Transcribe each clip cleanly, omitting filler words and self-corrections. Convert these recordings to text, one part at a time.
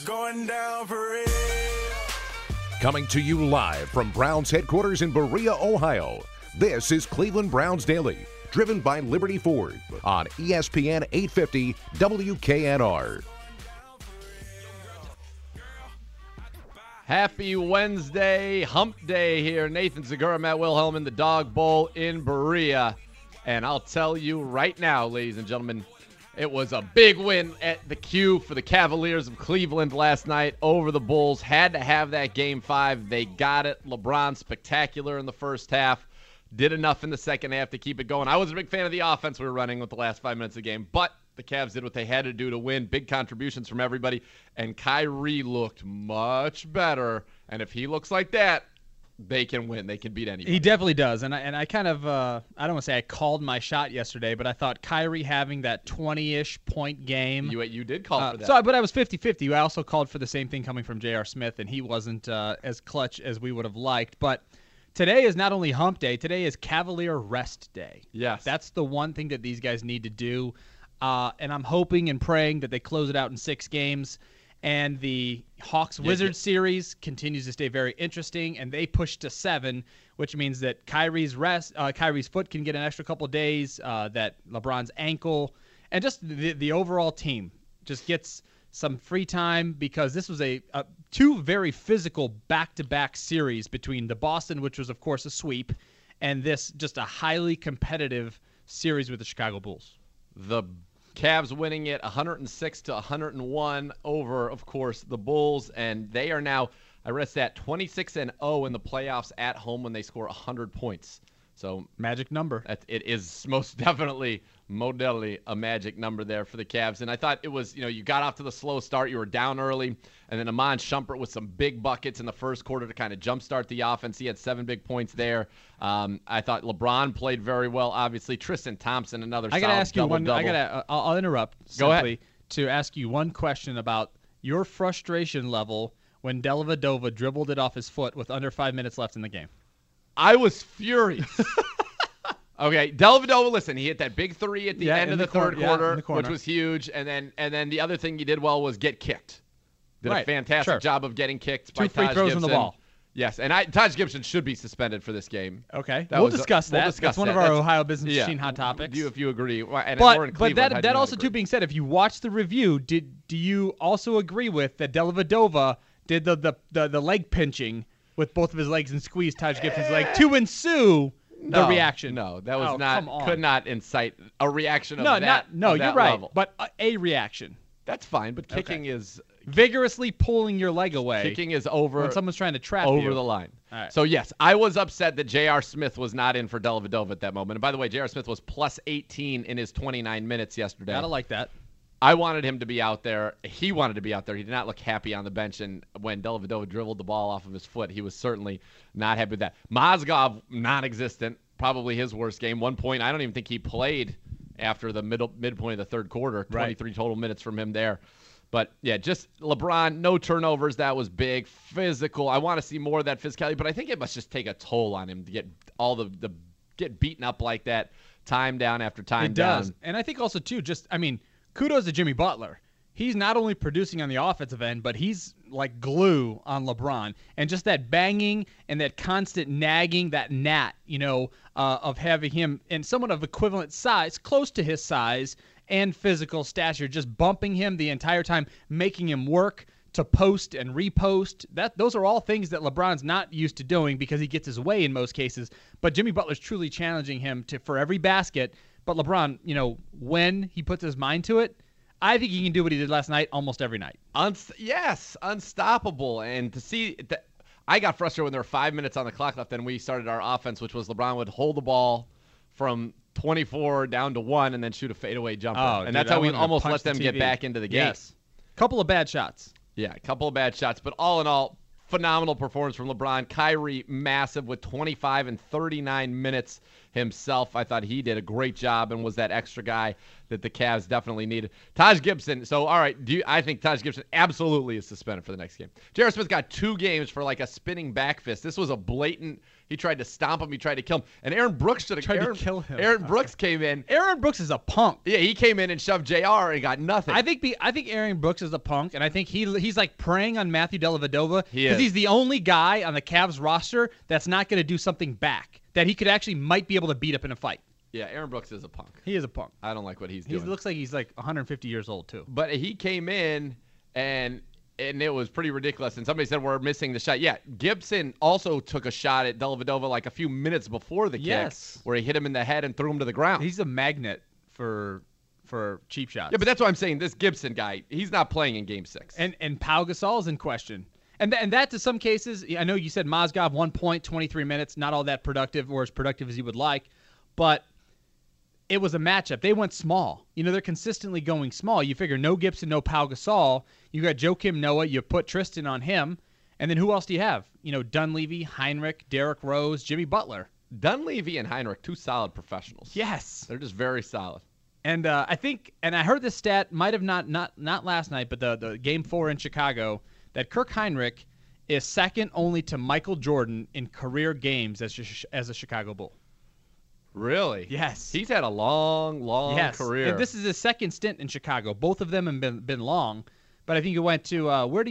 Going down for real. Coming to you live from Browns headquarters in Berea, Ohio. This is Cleveland Browns Daily, driven by Liberty Ford on ESPN 850 WKNR. Happy Wednesday, hump day here. Nathan Zegura, Matt Wilhelm in the Dog Bowl in Berea. And I'll tell you right now, ladies and gentlemen, it was a big win at the Q for the Cavaliers of Cleveland last night over the Bulls. Had to have that Game 5. They got it. LeBron spectacular in the first half. Did enough in the second half to keep it going. I was a big fan of the offense we were running with the last 5 minutes of the game, but the Cavs did what they had to do to win. Big contributions from everybody, and Kyrie looked much better. And if he looks like that, they can win. They can beat anybody. He definitely does. And I kind of, I don't want to say I called my shot yesterday, but I thought Kyrie having that 20-ish point game. You did call for that. But I was 50-50. I also called for the same thing coming from J.R. Smith, and he wasn't as clutch as we would have liked. But today is not only hump day, today is Cavalier rest day. Yes. That's the one thing that these guys need to do. And I'm hoping and praying that they close it out in 6 games. And the Hawks-Wizards series continues to stay very interesting, and they push to 7, which means that Kyrie's foot can get an extra couple days, that LeBron's ankle, and just the overall team just gets some free time, because this was a 2 very physical back-to-back series between the Boston, which was, of course, a sweep, and this just a highly competitive series with the Chicago Bulls. The Cavs winning it 106-101 over, of course, the Bulls, and they are now, I read that, 26-0 in the playoffs at home when they score 100 points. So magic number. It is most definitely a magic number there for the Cavs. And I thought it was, you got off to the slow start. You were down early. And then Iman Shumpert with some big buckets in the first quarter to kind of jumpstart the offense. He had 7 big points there. I thought LeBron played very well, obviously. Tristan Thompson, another solid double-double. I got to ask you one. I'll interrupt simply to ask you one question about your frustration level when Dellavedova dribbled it off his foot with under 5 minutes left in the game. I was furious. Okay, Dellavedova, listen, he hit that big 3 at the end of the third quarter, which was huge, and then the other thing he did well was get kicked. Did a fantastic job of getting kicked by Taj Gibson. 2 free throws on the ball. Yes, and Taj Gibson should be suspended for this game. Okay, we'll discuss that. That's one of our Ohio Business Machine hot topics. If you agree. And but that also, too, being said, if you watch the review, do you also agree with that Dellavedova did the leg pinching with both of his legs and squeezed Taj Gibson's leg to ensue the reaction? No, that was could not incite a reaction of that. No, you're right, level. but a reaction. That's fine, but kicking is vigorously pulling your leg away. Kicking is over when someone's trying to trap over you. the line. All right. So yes, I was upset that J.R. Smith was not in for Dellavedova at that moment. And by the way, J.R. Smith was plus 18 in his 29 minutes yesterday. Gotta like that. I wanted him to be out there. He wanted to be out there. He did not look happy on the bench. And when Dellavedova dribbled the ball off of his foot, he was certainly not happy with that. Mozgov, non-existent. Probably his worst game. 1 point. I don't even think he played after the midpoint of the third quarter. 23 total minutes from him there. But, yeah, just LeBron, no turnovers. That was big. Physical. I want to see more of that physicality. But I think it must just take a toll on him to get all get beaten up like that time down after time down. It does. And I think also, too, kudos to Jimmy Butler. He's not only producing on the offensive end, but he's like glue on LeBron. And just that banging and that constant nagging, that gnat, of having him in somewhat of equivalent size, close to his size and physical stature, just bumping him the entire time, making him work to post and repost. Those are all things that LeBron's not used to doing because he gets his way in most cases. But Jimmy Butler's truly challenging him for every basket. But LeBron, when he puts his mind to it, I think he can do what he did last night almost every night. Yes, unstoppable. And to see that, I got frustrated when there were 5 minutes on the clock left, and we started our offense, which was LeBron would hold the ball from 24 down to 1 and then shoot a fadeaway jumper. And that's how we almost let them get back into the game. Yes. Couple of bad shots. Yeah, a couple of bad shots. But all in all, phenomenal performance from LeBron. Kyrie, massive with 25 and 39 minutes. himself. I thought he did a great job and was that extra guy that the Cavs definitely needed. Taj Gibson. So, all right, I think Taj Gibson absolutely is suspended for the next game. J.R. Smith got 2 games for like a spinning back fist. This was a blatant. He tried to stomp him. He tried to kill him. And Aaron Brooks should have tried to kill him. Aaron Brooks came in. Aaron Brooks is a punk. Yeah, he came in and shoved JR and got nothing. I think Aaron Brooks is a punk, and I think he's like preying on Matthew Dellavedova He because is. he's the only guy on the Cavs roster that's not going to do something back that he could actually might be able to beat up in a fight. Yeah, Aaron Brooks is a punk. He is a punk. I don't like what he's He doing. looks like he's like 150 years old too. But he came in and it was pretty ridiculous. And somebody said we're missing the shot. Yeah, Gibson also took a shot at Dellavedova like a few minutes before the kick, where he hit him in the head and threw him to the ground. He's a magnet for cheap shots. Yeah, but that's what I'm saying. This Gibson guy, he's not playing in Game 6. And Pau Gasol's in question. And that to some cases, I know you said Mozgov 1 point, 23 minutes, not all that productive or as productive as you would like, but it was a matchup. They went small. They're consistently going small. You figure no Gibson, no Pau Gasol. You got Joakim Noah. You put Tristan on him. And then who else do you have? Dunleavy, Heinrich, Derrick Rose, Jimmy Butler. Dunleavy and Heinrich, 2 solid professionals. Yes. They're just very solid. And I think, and I heard this stat, might have not last night, but the Game 4 in Chicago, that Kirk Heinrich is second only to Michael Jordan in career games as a Chicago Bull. Really? Yes. He's had a long career. And this is his second stint in Chicago. Both of them have been long, but I think he went to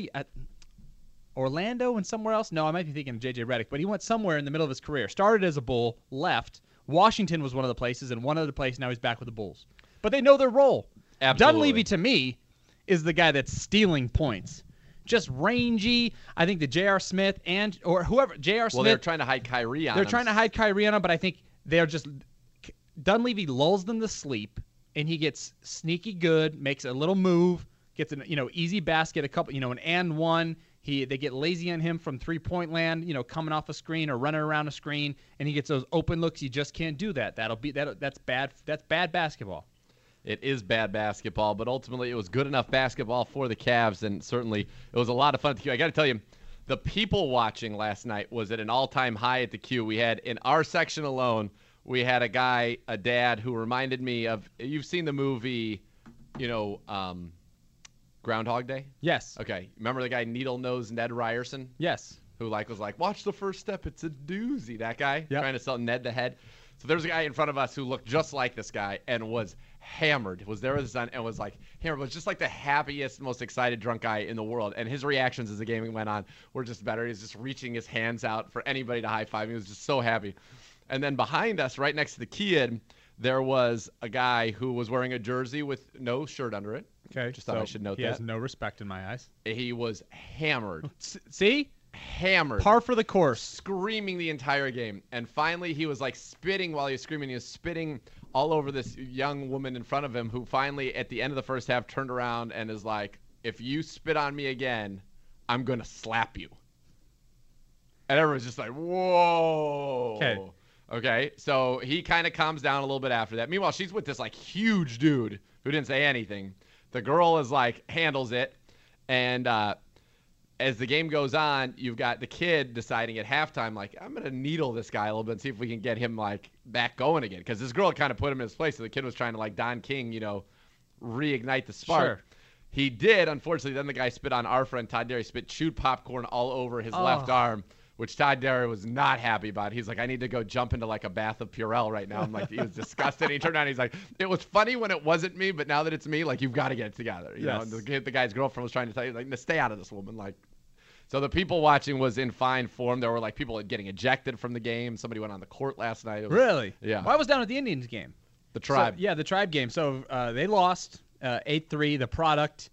Orlando and somewhere else. No, I might be thinking of J.J. Redick, but he went somewhere in the middle of his career. Started as a Bull, left. Washington was one of the places, and one other place. Now he's back with the Bulls. But they know their role. Absolutely. Dunleavy, to me, is the guy that's stealing points. Just rangy. I think the J.R. Smith or whoever, J.R. Smith. Well, they're trying to hide Kyrie on him. They're trying to hide Kyrie on him, but I think they're just Dunleavy lulls them to sleep, and he gets sneaky good, makes a little move, gets an easy basket, a couple an and one. They get lazy on him from 3-point land, coming off a screen or running around a screen, and he gets those open looks. You just can't do that. That's bad. That's bad basketball. It is bad basketball, but ultimately it was good enough basketball for the Cavs, and certainly it was a lot of fun at the Q. I got to tell you, the people watching last night was at an all-time high at the Q. We had, in our section alone, we had a dad who reminded me of, you've seen the movie, Groundhog Day? Yes. Okay. Remember the guy Needle-Nose Ned Ryerson? Yes. Who was like, watch the first step, it's a doozy. That guy Yep. trying to sell Ned the head. So there's a guy in front of us who looked just like this guy and was hammered. Was there with his son and was like hammered. Was just like the happiest, most excited drunk guy in the world. And his reactions as the game went on were just better. He was just reaching his hands out for anybody to high five. He was just so happy. And then behind us, right next to the kid, there was a guy who was wearing a jersey with no shirt under it. Okay. Just thought I should note he that. has no respect in my eyes. He was hammered. See? Hammered. Par for the course. Screaming the entire game. And finally, he was like spitting while he was screaming. He was spitting all over this young woman in front of him who finally, at the end of the first half, turned around and is like, if you spit on me again, I'm going to slap you. And everyone's just like, whoa. Okay. So he kind of calms down a little bit after that. Meanwhile, she's with this like huge dude who didn't say anything. The girl is like, handles it. And, as the game goes on, you've got the kid deciding at halftime, like, I'm going to needle this guy a little bit and see if we can get him, like, back going again. Because this girl kind of put him in his place. So the kid was trying to, like, Don King, reignite the spark. Sure. He did. Unfortunately, then the guy spit on our friend Todd Derry, chewed popcorn all over his left arm, which Todd Derry was not happy about. He's like, I need to go jump into, like, a bath of Purell right now. I'm like, he was disgusted. He turned around. He's like, it was funny when it wasn't me, but now that it's me, like, you've got to get it together. You know, and the guy's girlfriend was trying to tell you, like, stay out of this woman, like. So the people watching was in fine form. There were like people getting ejected from the game. Somebody went on the court last night. Really? Yeah. Well, I was down at the Indians game. The Tribe. So, the Tribe game. So they lost 8-3. The product.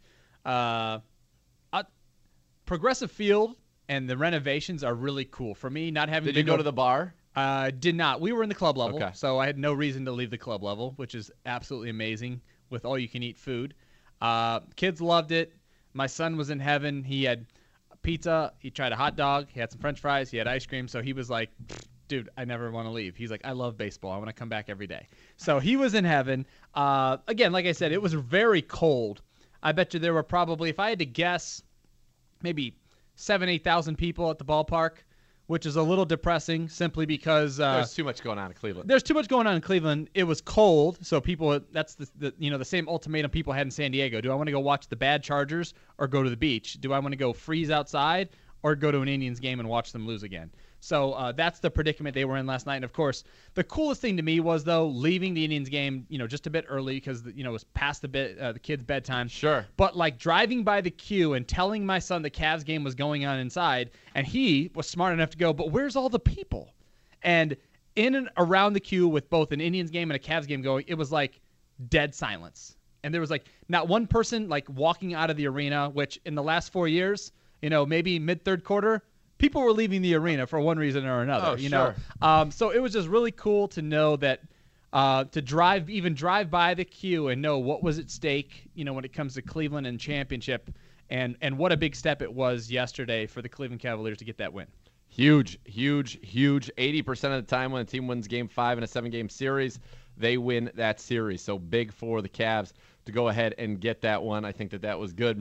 Progressive Field and the renovations are really cool. For me, not having Did you go to the bar? Did not. We were in the club level, Okay. so I had no reason to leave the club level, which is absolutely amazing with all-you-can-eat food. Kids loved it. My son was in heaven. He had pizza. He tried a hot dog. He had some French fries. He had ice cream. So he was like, dude, I never want to leave. He's like, I love baseball. I want to come back every day. So he was in heaven. Again, like I said, it was very cold. I bet you there were probably, if I had to guess, maybe 7,000 to 8,000 people at the ballpark, which is a little depressing simply because There's too much going on in Cleveland. there's too much going on in Cleveland. It was cold, so people that's the same ultimatum people had in San Diego. Do I want to go watch the bad Chargers or go to the beach? Do I want to go freeze outside or go to an Indians game and watch them lose again? So that's the predicament they were in last night. And of course, the coolest thing to me was though leaving the Indians game, just a bit early because it was past the kids' bedtime. Sure. But like driving by the queue and telling my son the Cavs game was going on inside, and he was smart enough to go, but where's all the people? And in and around the queue with both an Indians game and a Cavs game going, it was like dead silence. And there was like not one person like walking out of the arena, which in the last 4 years, maybe mid-third quarter, people were leaving the arena for one reason or another. Sure. So it was just really cool to know that to drive by the queue and know what was at stake, when it comes to Cleveland and championship, and what a big step it was yesterday for the Cleveland Cavaliers to get that win. Huge, huge, huge. 80% of the time when a team wins Game 5 in a 7-game series, they win that series. So big for the Cavs to go ahead and get that one. I think that was good.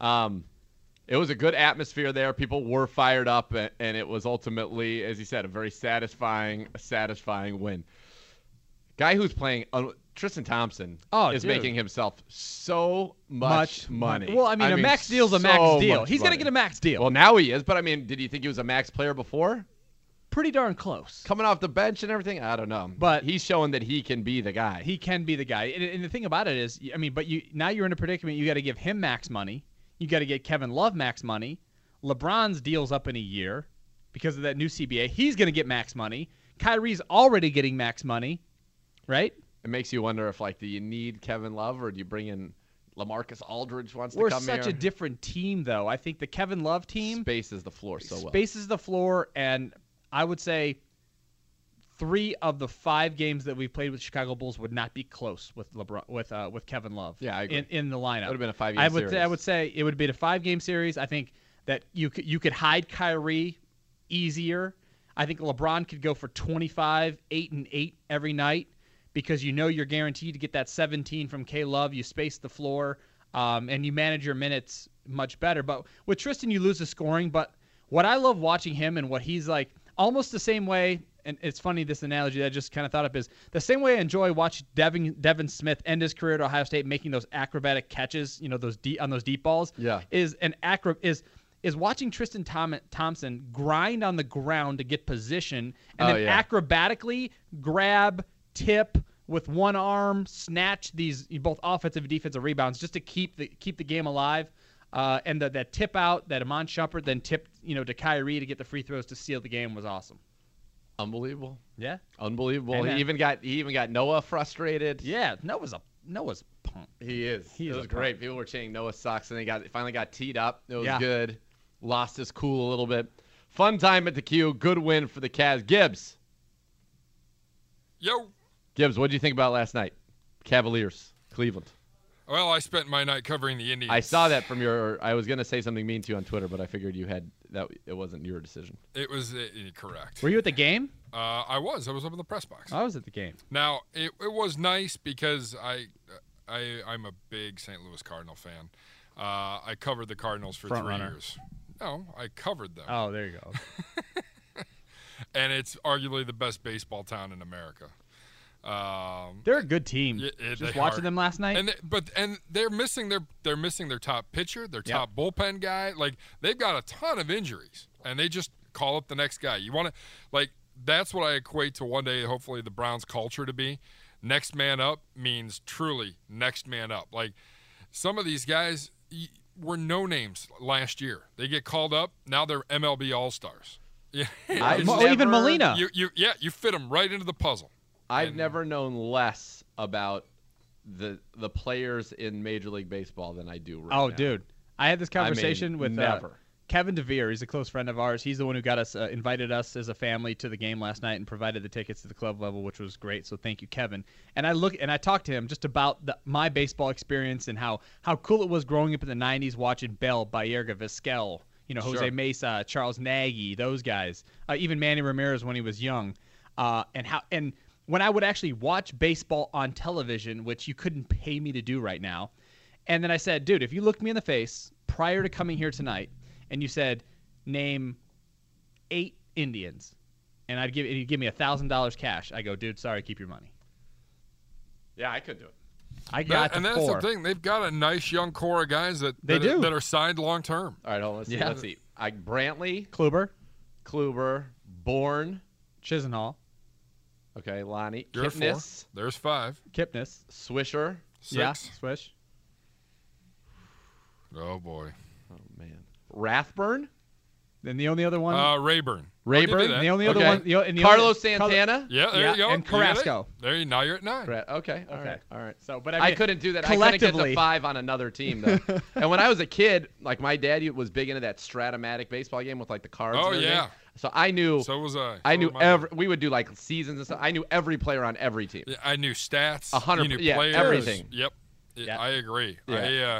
It was a good atmosphere there. People were fired up, and it was ultimately, as you said, a very satisfying win. Guy who's playing Tristan Thompson is making himself so much money. Well, a max deal's a max deal. He's going to get a max deal. Well, now he is, but did you think he was a max player before? Pretty darn close. Coming off the bench and everything? I don't know. But he's showing that he can be the guy. He can be the guy. And the thing about it is, now you're in a predicament. You got to give him max money. You got to get Kevin Love max money. LeBron's deal's up in a year because of that new CBA. He's going to get max money. Kyrie's already getting max money, right? It makes you wonder if, do you need Kevin Love or do you bring in LaMarcus Aldridge wants to come here? We're such a different team, though. I think the Kevin Love team spaces the floor so well. Spaces the floor, and I would say 3 of the 5 games that we've played with Chicago Bulls would not be close with LeBron with Kevin Love. Yeah, I agree. In the lineup. It would have been a 5-game series. I would say it would have been a 5-game series. I think that you could hide Kyrie easier. I think LeBron could go for 25, 8 and 8 every night because you're guaranteed to get that 17 from K Love. You space the floor, and you manage your minutes much better. But with Tristan, you lose the scoring. But what I love watching him and what he's like, almost the same way. And it's funny, this analogy that I just kind of thought up is the same way I enjoy watching Devin Smith end his career at Ohio State making those acrobatic catches, those deep balls. Yeah. Is watching Tristan Thompson grind on the ground to get position and then acrobatically grab, tip with one arm, snatch these both offensive and defensive rebounds just to keep the game alive. And that tip out that Iman Shumpert then tipped to Kyrie to get the free throws to seal the game was awesome. Unbelievable. Yeah. Unbelievable. And he even got Noah frustrated. Yeah, Noah's pumped. He is. It was great. People were chanting Noah's socks, and he finally got teed up. It was good. Lost his cool a little bit. Fun time at the Q. Good win for the Cavs. Gibbs. Yo. Gibbs, what did you think about last night? Cavaliers, Cleveland. Well, I spent my night covering the Indians. I saw that from I was going to say something mean to you on Twitter, but I figured you had that. It wasn't your decision. It was correct. Were you at the game? I was up in the press box. I was at the game. Now, it was nice because I'm a big St. Louis Cardinal fan. I covered the Cardinals for 3 years. No, I covered them. Oh, there you go. And it's arguably the best baseball town in America. They're a good team. Just watching them last night. And they're missing their top pitcher, their top bullpen guy. They've got a ton of injuries, and they just call up the next guy. You want to that's what I equate to one day. Hopefully, the Browns culture to be next man up means truly next man up. Some of these guys were no names last year. They get called up. Now they're MLB All-Stars. Even Molina. You fit them right into the puzzle. I've never known less about the players in Major League Baseball than I do right now. Oh, dude. I had this conversation with Kevin DeVere. He's a close friend of ours. He's the one who got us invited us as a family to the game last night and provided the tickets to the club level, which was great. So thank you, Kevin. And I talked to him just about my baseball experience and how cool it was growing up in the 90s watching Bell, Baerga, Vizquel, Jose Mesa, Charles Nagy, those guys, even Manny Ramirez when he was young, and when I would actually watch baseball on television, which you couldn't pay me to do right now. And then I said, dude, if you looked me in the face prior to coming here tonight and you said, name 8 Indians, and he'd give me $1,000 cash. I go, dude, sorry, keep your money. Yeah, I could do it. I got and the that's 4. the thing. They've got a nice young core of guys that do. that are signed long term. All right, hold on. Let's see. Yeah. Let's see. Brantley, Kluber, Bourne. Chisenhall, Okay, Lonnie. You're at 4. Kipnis, There's 5. Kipnis. Swisher. 6. Yeah, Swish. Oh boy. Oh, man. Rathburn. Then the only other one, Rayburn. Rayburn? I'll give you that. the only other Okay. one, and the Carlos only, Santana. Yeah, there Yeah, you go. and You got it. Carrasco. Now you're at 9. Okay. All Okay. right. All right. So, but I, I mean, couldn't do that. I couldn't get to collectively- 5 on another team, though. And when I was a kid, like my dad was big into that Stratomatic baseball game with like the cards. Oh, and everything. yeah. So I knew. So was I. I So knew was my dad. we would do like seasons and stuff. I knew every player on every team. Yeah, I knew stats. 100%, You knew yeah, players. everything. Yep. Yeah. I agree. Yeah.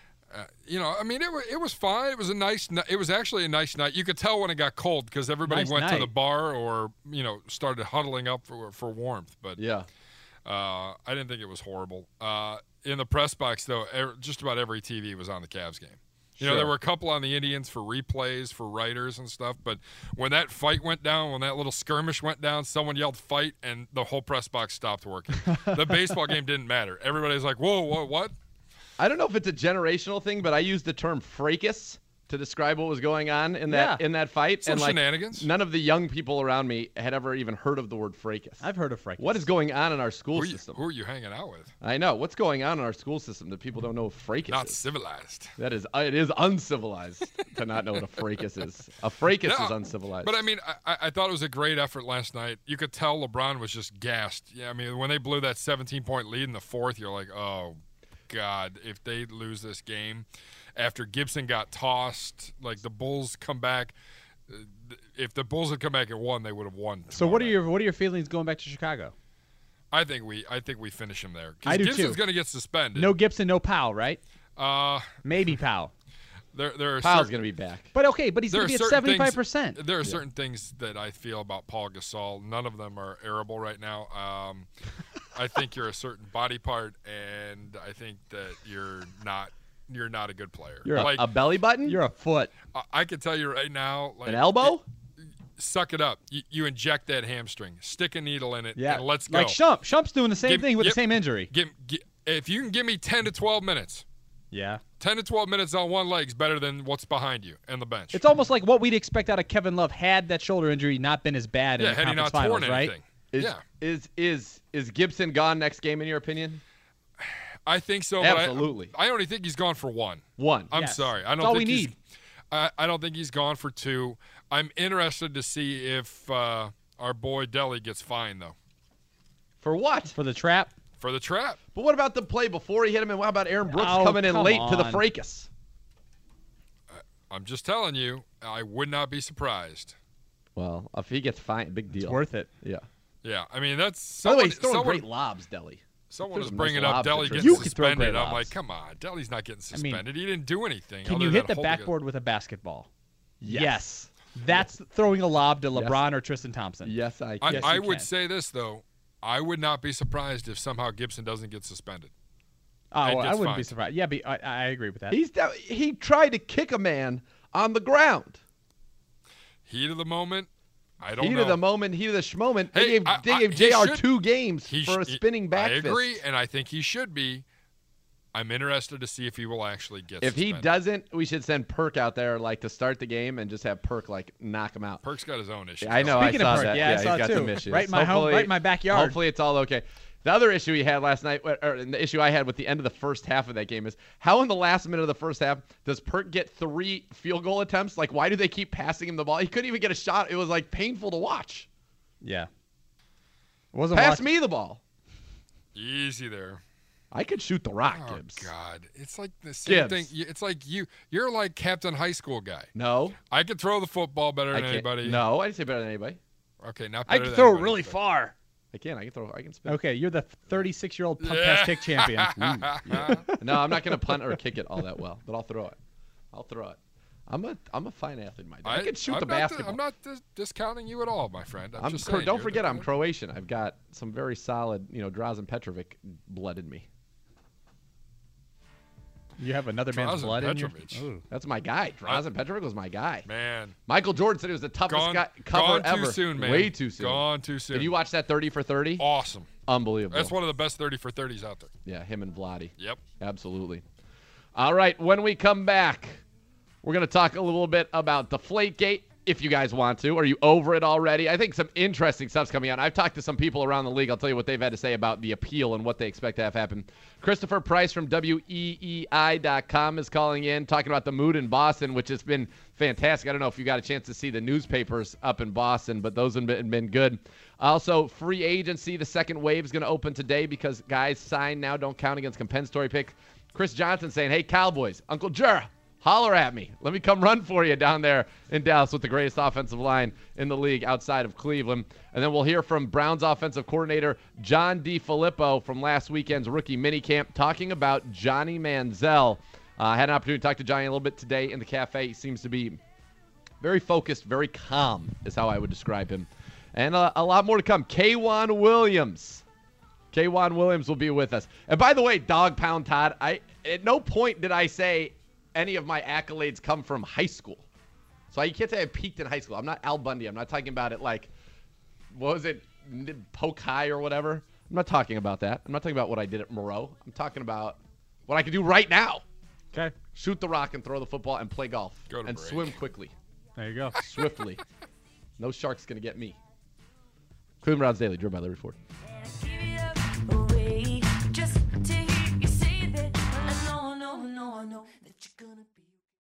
I mean, it was fine. It was a nice. It was actually a nice night. You could tell when it got cold because everybody Nice went to night. the bar or started huddling up for warmth. But Yeah. I didn't think it was horrible. In the press box though, just about every TV was on the Cavs game. Sure. There were a couple on the Indians for replays, for writers and stuff. But when that fight went down, when that little skirmish went down, someone yelled "fight," and the whole press box stopped working. The baseball game didn't matter. Everybody's like, "Whoa, what?" I don't know if it's a generational thing, but I used the term fracas to describe what was going on in that fight. Some and like shenanigans. none of the young people around me had ever even heard of the word fracas. I've heard of fracas. What is going on in our school system? Who are you hanging out with? I know. What's going on in our school system that people don't know what fracas Not is? civilized. It is uncivilized to not know what a fracas is. A fracas No, is uncivilized. But I mean, I thought it was a great effort last night. You could tell LeBron was just gassed. Yeah, I mean, when they blew that 17-point lead in the fourth, you're like, oh God, if they lose this game, after Gibson got tossed, like the Bulls come back. If the Bulls had come back and won, they would have won. So what are tomorrow night. your feelings going back to Chicago? I think we finish him there. 'Cause I do Gibson's too. going to get suspended. No Gibson, no Powell, right? Uh, Maybe Powell. there are Powell's certain- going to be back. But okay, but he's There going are to be at certain things- 75%. There are certain things that I feel about Paul Gasol. None of them are arable right now. I think you're a certain body part, and I think that you're not a good player. You're like A belly button? You're a foot. I can tell you right now, like An elbow? suck it up. You inject that hamstring, stick a needle in it, Yeah. and let's go. Like Shump. Shump's doing the same Give- thing with yep. the same injury. If you can give me 10 to 12 minutes, Yeah. 10 to 12 minutes on one leg is better than what's behind you and the bench. It's almost like what we'd expect out of Kevin Love had that shoulder injury not been as bad in the had he conference not finals, torn right? anything. Is Gibson gone next game in your opinion? I think so. Absolutely. But I only think he's gone for one. One. I'm Yes. sorry. I That's don't all think we he's, need. I don't think he's gone for 2. I'm interested to see if our boy Delly gets fined though For what? For the trap. for the trap. But what about the play before he hit him? And what about Aaron Brooks Oh, coming in come late to the on. fracas? I'm just telling you, I would not be surprised. Well, if he gets fined, big deal. It's worth it. Yeah. Yeah, I mean that's By the way, someone. he's throwing someone great lobs, Deli. someone There's was some bringing nice up lobs Delly to getting Tristan. You could throw suspended. great I'm like, lobs. come on, Delly's not getting I mean, suspended. He didn't do anything. Can other you than hit the holding it. backboard with a basketball? Yes. That's throwing a lob to LeBron or Tristan Thompson. Yes, I I, can. Yes, I you would can. say this though, I would not be surprised if somehow Gibson doesn't get suspended. Oh, And I gets wouldn't be fined. surprised. Yeah, but I agree with that. He tried to kick a man on the ground. Heat of the moment, I don't Heat know. of the moment, heat of the schmoment. Hey, They gave he JR should- 2 games He for a sh- spinning back I agree, fist. and I think he should be. I'm interested to see if he will actually get If he suspended. doesn't, we should send Perk out there like to start the game and just have Perk like knock him out. Perk's got his own issues. I know. Speaking I of saw Perk, that. yeah, I he's saw it got too. some issues. Right in my home- right in my backyard. Hopefully, it's all okay. The other issue he had last night, or the issue I had with the end of the first half of that game, is how in the last minute of the first half does Perk get 3 field goal attempts? Like, why do they keep passing him the ball? He couldn't even get a shot. It was like painful to watch. Yeah. Wasn't Pass watching- me the ball. Easy there. I could shoot the rock, Oh Gibbs. God, it's like the same Gibbs. thing. It's like you're like Captain High School guy. No, I could throw the football better I than can't. anybody. No, I didn't say better than anybody. Okay, not I better can than throw it anybody, really but- far. I can spin. Okay, you're the 36-year-old punt Yeah. pass kick champion. No, I'm not going to punt or kick it all that well, but I'll throw it. I'm a fine athlete, my dude. I can shoot I'm the not basketball. I'm not discounting you at all, my friend. I'm just Don't saying, you're forget, the- I'm Croatian. I've got some very solid, Drazen Petrovic blood in me. You have another man's Drazen blood in Petrovic. your. Ooh. That's my guy. Drazen Petrovic was my guy. Man. Michael Jordan said it was the toughest cover gone ever. too soon, man. Way too soon. Gone too soon. Did you watch that 30 for 30? Awesome. Unbelievable. That's one of the best 30 for 30s out there. Yeah, him and Vlade. Yep. Absolutely. All right, when we come back, we're going to talk a little bit about Deflategate, if you guys want to. Are you over it already? I think some interesting stuff's coming out. I've talked to some people around the league. I'll tell you what they've had to say about the appeal and what they expect to have happen. Christopher Price from WEEI.com is calling in, talking about the mood in Boston, which has been fantastic. I don't know if you got a chance to see the newspapers up in Boston, but those have been good. Also, free agency, the second wave is going to open today because guys signed now don't count against compensatory picks. Chris Johnson saying, hey, Cowboys, Uncle Jer, holler at me. Let me come run for you down there in Dallas with the greatest offensive line in the league outside of Cleveland. And then we'll hear from Browns offensive coordinator John DeFilippo from last weekend's rookie minicamp talking about Johnny Manziel. I had an opportunity to talk to Johnny a little bit today in the cafe. He seems to be very focused, very calm is how I would describe him. And a lot more to come. K'Wan Williams. K'Wan Williams will be with us. And by the way, Dog Pound Todd, at no point did I say any of my accolades come from high school. So you can't say I peaked in high school. I'm not Al Bundy. I'm not talking about it like, what was it, Polk High or whatever. I'm not talking about that. I'm not talking about what I did at Moreau. I'm talking about what I can do right now. Okay. Shoot the rock and throw the football and play golf. Go to and break. Swim quickly. There you go. Swiftly. No shark's going to get me. Cleveland Browns Daily, driven by Larry Ford.